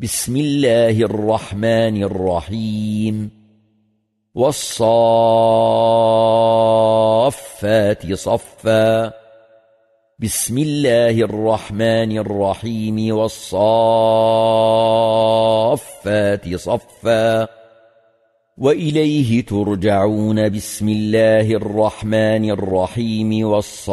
بسم الله الرحمن الرحيم والصافات صفا بسم الله الرحمن الرحيم والصافات صفا وإليه ترجعون بسم الله الرحمن الرحيم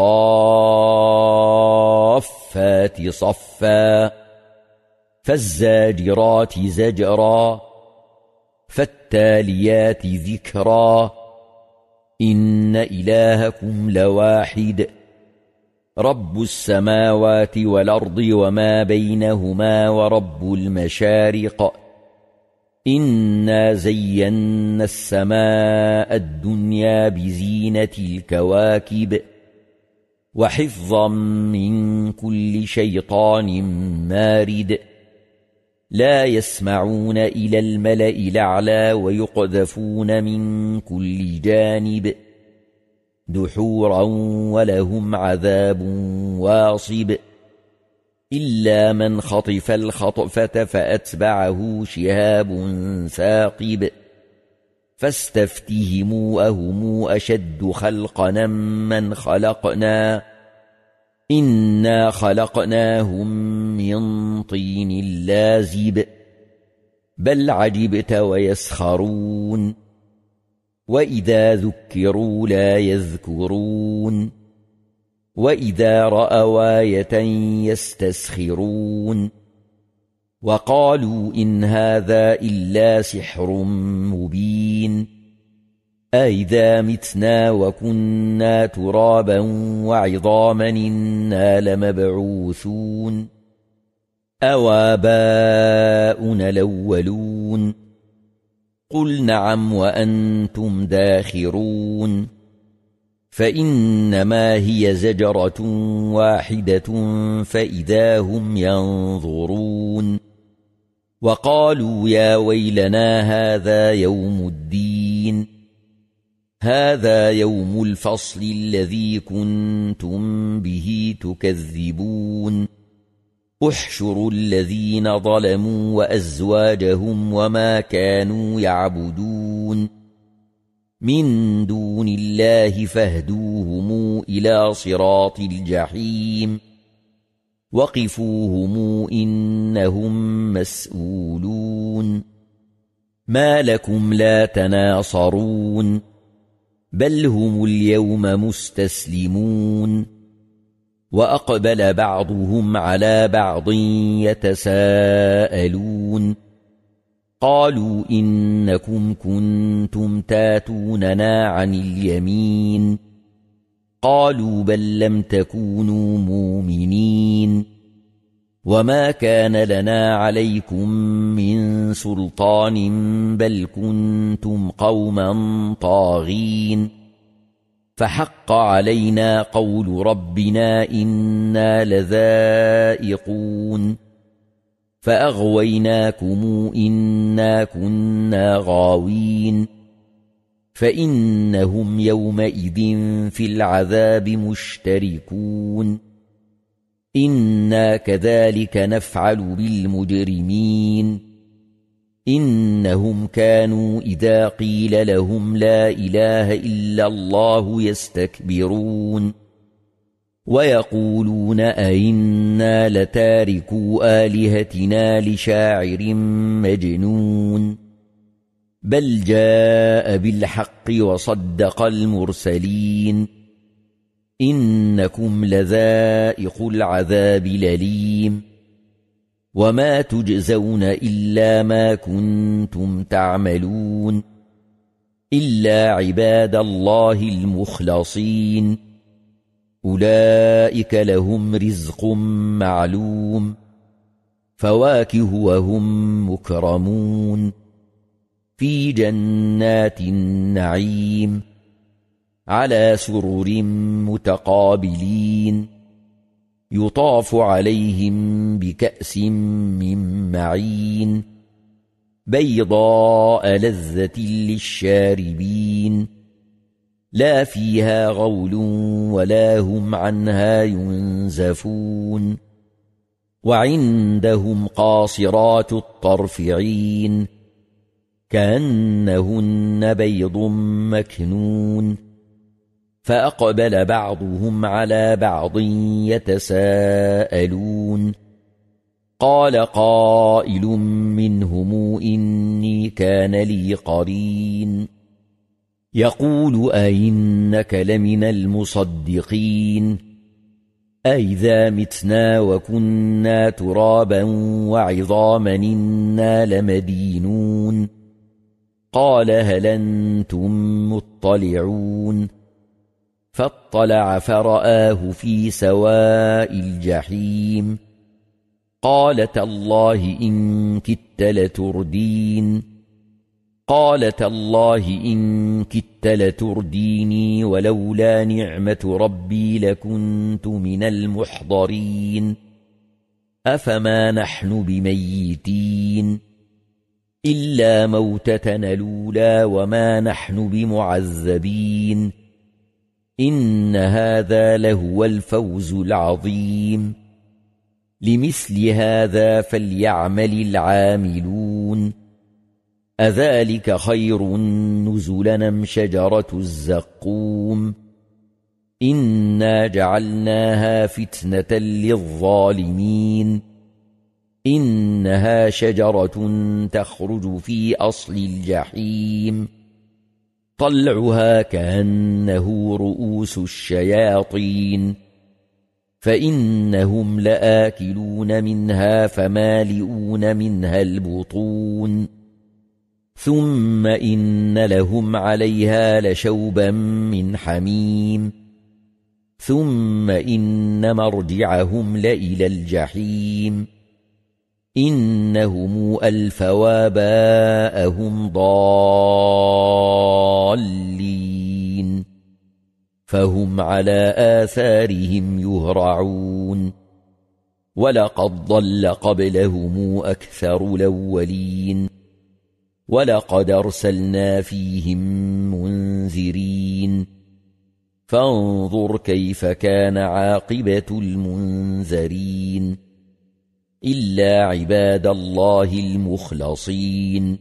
والصافات صفا فالزاجرات زجرا فالتاليات ذكرا إن إلهكم لواحد رب السماوات والأرض وما بينهما ورب المشارق إنا زينا السماء الدنيا بزينة الكواكب وحفظا من كل شيطان مارد لا يسمعون إلى الملأ الأعلى ويقذفون من كل جانب دحورا ولهم عذاب واصب إلا من خطف الخطفة فأتبعه شهاب ثاقب فاستفتهموا أهم أشد خلقا من خلقنا إنا خلقناهم من طين لازب بل عجبت ويسخرون وإذا ذكروا لا يذكرون وإذا رأوا آية يستسخرون وقالوا إن هذا إلا سحر مبين أإذا متنا وكنا ترابا وعظاما إنا لمبعوثون أوآباؤنا الأولون قل نعم وأنتم داخرون فإنما هي زجرة واحدة فإذا هم ينظرون وقالوا يا ويلنا هذا يوم الدين هذا يوم الفصل الذي كنتم به تكذبون احشروا الذين ظلموا وأزواجهم وما كانوا يعبدون من دون الله فاهدوهم إلى صراط الجحيم وقفوهم إنهم مسؤولون ما لكم لا تناصرون بل هم اليوم مستسلمون وأقبل بعضهم على بعض يتساءلون قالوا إنكم كنتم تاتوننا عن اليمين قالوا بل لم تكونوا مؤمنين وما كان لنا عليكم من سلطان بل كنتم قوما طاغين فحق علينا قول ربنا إنا لذائقون فأغويناكم إنا كنا غاوين فإنهم يومئذ في العذاب مشتركون إنا كذلك نفعل بالمجرمين إنهم كانوا إذا قيل لهم لا إله إلا الله يستكبرون ويقولون أئنا لتاركوا آلهتنا لشاعر مجنون بل جاء بالحق وصدق المرسلين إنكم لذائق العذاب الأليم وما تجزون إلا ما كنتم تعملون إلا عباد الله المخلصين أولئك لهم رزق معلوم فواكه وهم مكرمون في جنات النعيم على سرر متقابلين يطاف عليهم بكأس من معين بيضاء لذة للشاربين لا فيها غول ولا هم عنها ينزفون وعندهم قاصرات الطرف عين كأنهن بيض مكنون فأقبل بعضهم على بعض يتساءلون قال قائل منهم إني كان لي قرين يقول أئنك لمن المصدقين أئذا متنا وكنا ترابا وعظاما إنا لمدينون قال هل أنتم مطلعون فاطلع فرآه في سواء الجحيم قال تالله إن كدت لتردين قال تالله إن كدت لترديني ولولا نعمة ربي لكنت من المحضرين أفما نحن بميتين إلا موتتنا الأولى وما نحن بمعذبين إن هذا لهو الفوز العظيم لمثل هذا فليعمل العاملون أذلك خير نزلا أم شجرة الزقوم إنا جعلناها فتنة للظالمين إنها شجرة تخرج في أصل الجحيم طلعها كأنه رؤوس الشياطين فإنهم لآكلون منها فمالئون منها البطون ثم إن لهم عليها لشوبا من حميم ثم إن مرجعهم لإلى الجحيم إنهم ألفوا آباءهم ضالين فهم على آثارهم يهرعون ولقد ضل قبلهم أكثر الأولين ولقد أرسلنا فيهم منذرين فانظر كيف كان عاقبة المنذرين إلا عباد الله المخلصين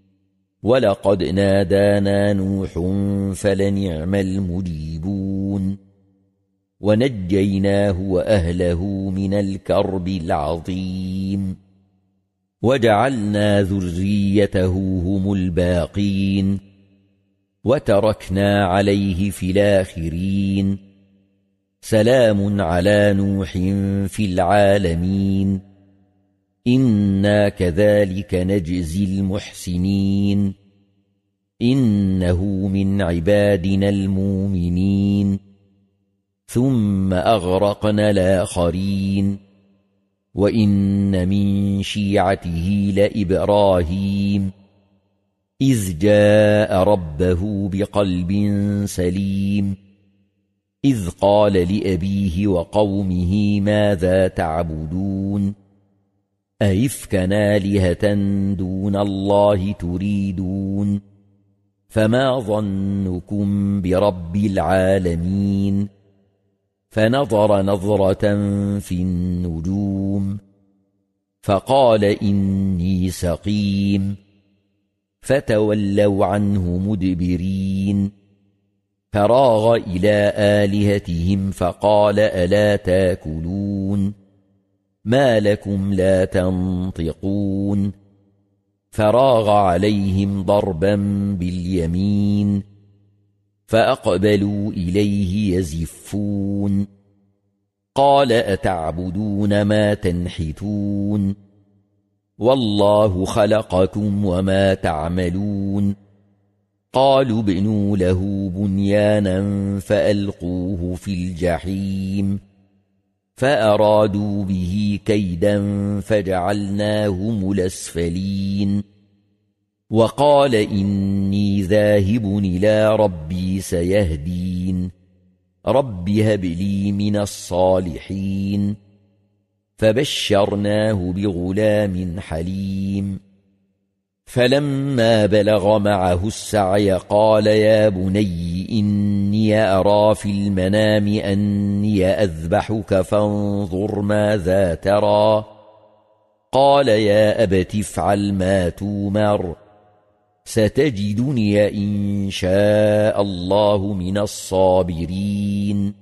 ولقد نادانا نوح فلنعم المجيبون ونجيناه وأهله من الكرب العظيم وجعلنا ذريته هم الباقين وتركنا عليه في الآخرين سلام على نوح في العالمين إنا كذلك نجزي المحسنين إنه من عبادنا المؤمنين ثم أغرقنا الآخرين وإن من شيعته لإبراهيم إذ جاء ربه بقلب سليم إذ قال لأبيه وقومه ماذا تعبدون أئفكا آلهة دون الله تريدون فما ظنكم برب العالمين فنظر نظرة في النجوم فقال إني سقيم فتولوا عنه مدبرين فراغ إلى آلهتهم فقال ألا تاكلون ما لكم لا تنطقون فراغ عليهم ضربا باليمين فأقبلوا إليه يزفون قال أتعبدون ما تنحتون والله خلقكم وما تعملون قالوا ابنوا له بنيانا فألقوه في الجحيم فأرادوا به كيدا فجعلناهم الأسفلين وقال إني ذاهب إلى ربي سيهدين رب هب لي من الصالحين فبشرناه بغلام حليم فلما بلغ معه السعي قال يا بني إني أرى في المنام أني أذبحك فانظر ماذا ترى قال يا أبت افعل ما تومر ستجدني إن شاء الله من الصابرين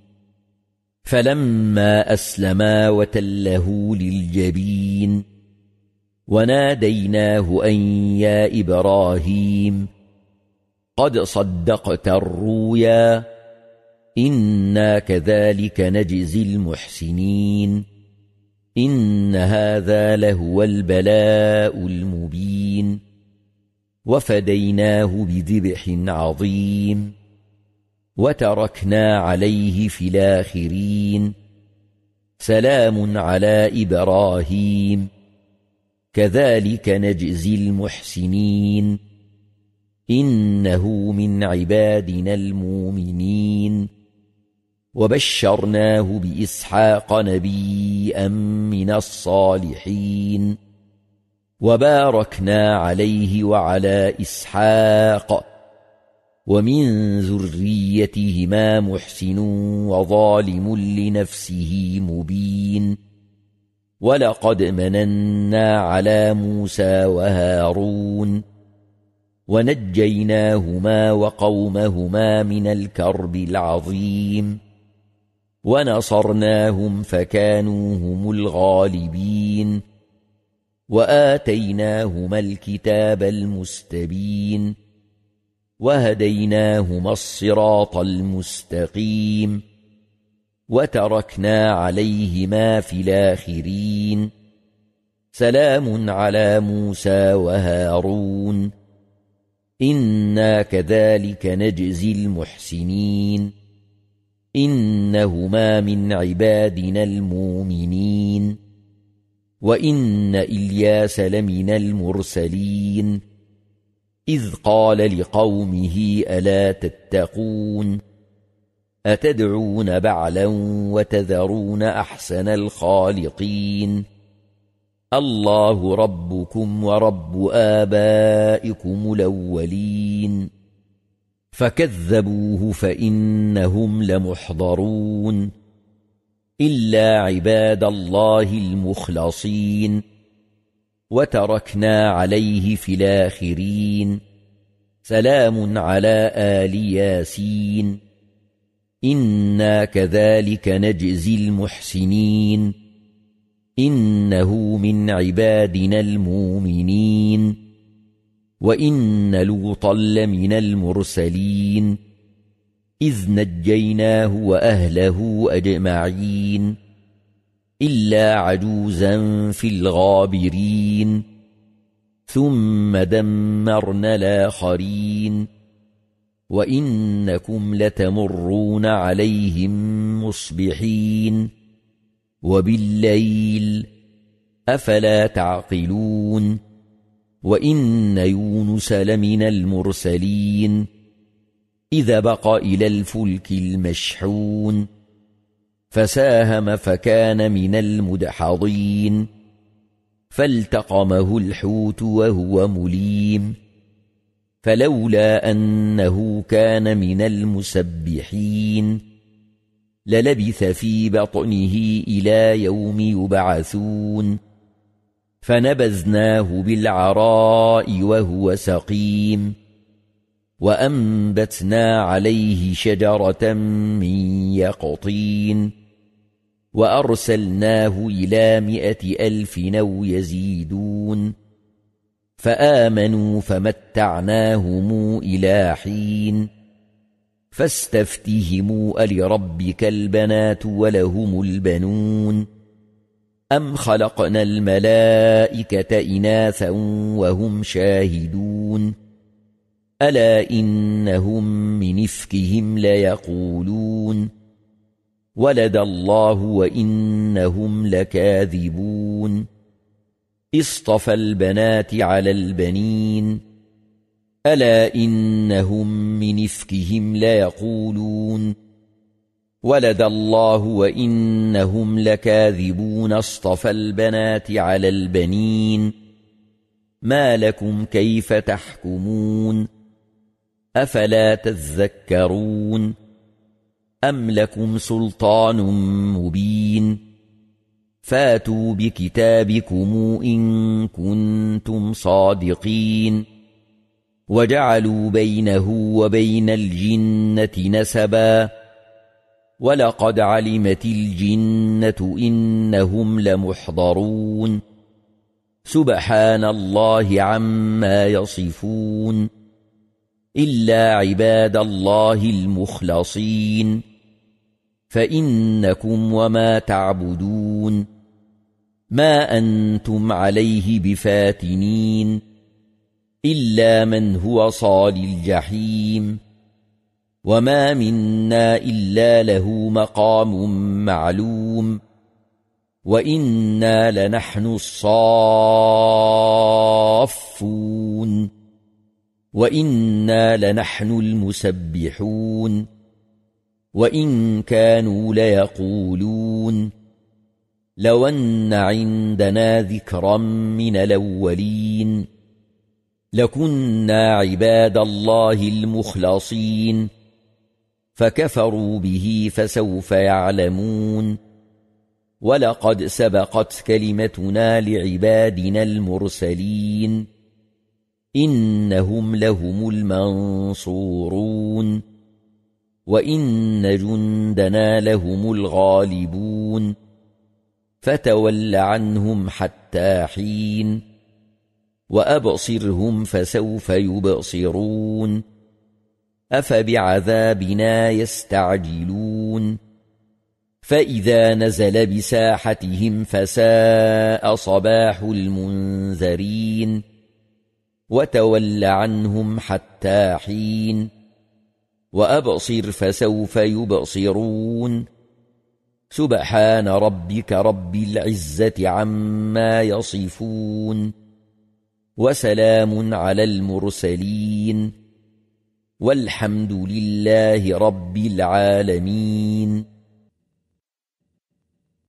فلما أسلما وتله للجبين وناديناه أن يا إبراهيم قد صدقت الرؤيا إنا كذلك نجزي المحسنين إن هذا لهو البلاء المبين وفديناه بذبح عظيم وتركنا عليه في الآخرين سلام على إبراهيم كذلك نجزي المحسنين إنه من عبادنا المؤمنين وبشرناه بإسحاق نبيا من الصالحين وباركنا عليه وعلى إسحاق ومن ذريتهما محسن وظالم لنفسه مبين ولقد مننا على موسى وهارون ونجيناهما وقومهما من الكرب العظيم ونصرناهم فكانوا هم الغالبين وآتيناهما الكتاب المستبين وهديناهما الصراط المستقيم وتركنا عليهما في الآخرين سلام على موسى وهارون إنا كذلك نجزي المحسنين إنهما من عبادنا المؤمنين وإن إلياس لمن المرسلين إذ قال لقومه ألا تتقون أتدعون بعلا وتذرون أحسن الخالقين الله ربكم ورب آبائكم الأولين فكذبوه فإنهم لمحضرون إلا عباد الله المخلصين وتركنا عليه في الآخرين سلام على آل ياسين إنا كذلك نجزي المحسنين إنه من عبادنا المؤمنين وإن لوطا لمن المرسلين إذ نجيناه وأهله أجمعين إلا عجوزا في الغابرين ثم دمرنا الآخرين وإنكم لتمرون عليهم مصبحين وبالليل أفلا تعقلون وإن يونس لمن المرسلين إذا بق إلى الفلك المشحون فساهم فكان من المدحضين فالتقمه الحوت وهو مليم فلولا أنه كان من المسبحين للبث في بطنه إلى يوم يبعثون فنبذناه بالعراء وهو سقيم وأنبتنا عليه شجرة من يقطين وأرسلناه إلى 100,000 أو يزيدون فآمنوا فمتعناهم إلى حين فاستفتهموا ألربك البنات ولهم البنون أم خلقنا الملائكة إناثا وهم شاهدون ألا إنهم من إفكهم ليقولون ولد الله وإنهم لكاذبون اصطفى البنات على البنين ألا إنهم من إفكهم ليقولون ولد الله وإنهم لكاذبون اصطفى البنات على البنين ما لكم كيف تحكمون أفلا تذكرون أم لكم سلطان مبين فاتوا بكتابكم إن كنتم صادقين وجعلوا بينه وبين الجنة نسبا ولقد علمت الجنة إنهم لمحضرون سبحان الله عما يصفون إلا عباد الله المخلصين فإنكم وما تعبدون ما أنتم عليه بفاتنين إلا من هو صال الجحيم وما منا إلا له مقام معلوم وإنا لنحن الصافون وإنا لنحن المسبحون وإن كانوا ليقولون لو أن عندنا ذكرا من الأولين لكنا عباد الله المخلصين فكفروا به فسوف يعلمون ولقد سبقت كلمتنا لعبادنا المرسلين إنهم لهم المنصورون وإن جندنا لهم الغالبون فتول عنهم حتى حين وأبصرهم فسوف يبصرون أفبعذابنا يستعجلون فإذا نزل بساحتهم فساء صباح المنذرين وتول عنهم حتى حين وأبصر فسوف يبصرون سبحان ربك رب العزة عما يصفون وسلام على المرسلين والحمد لله رب العالمين.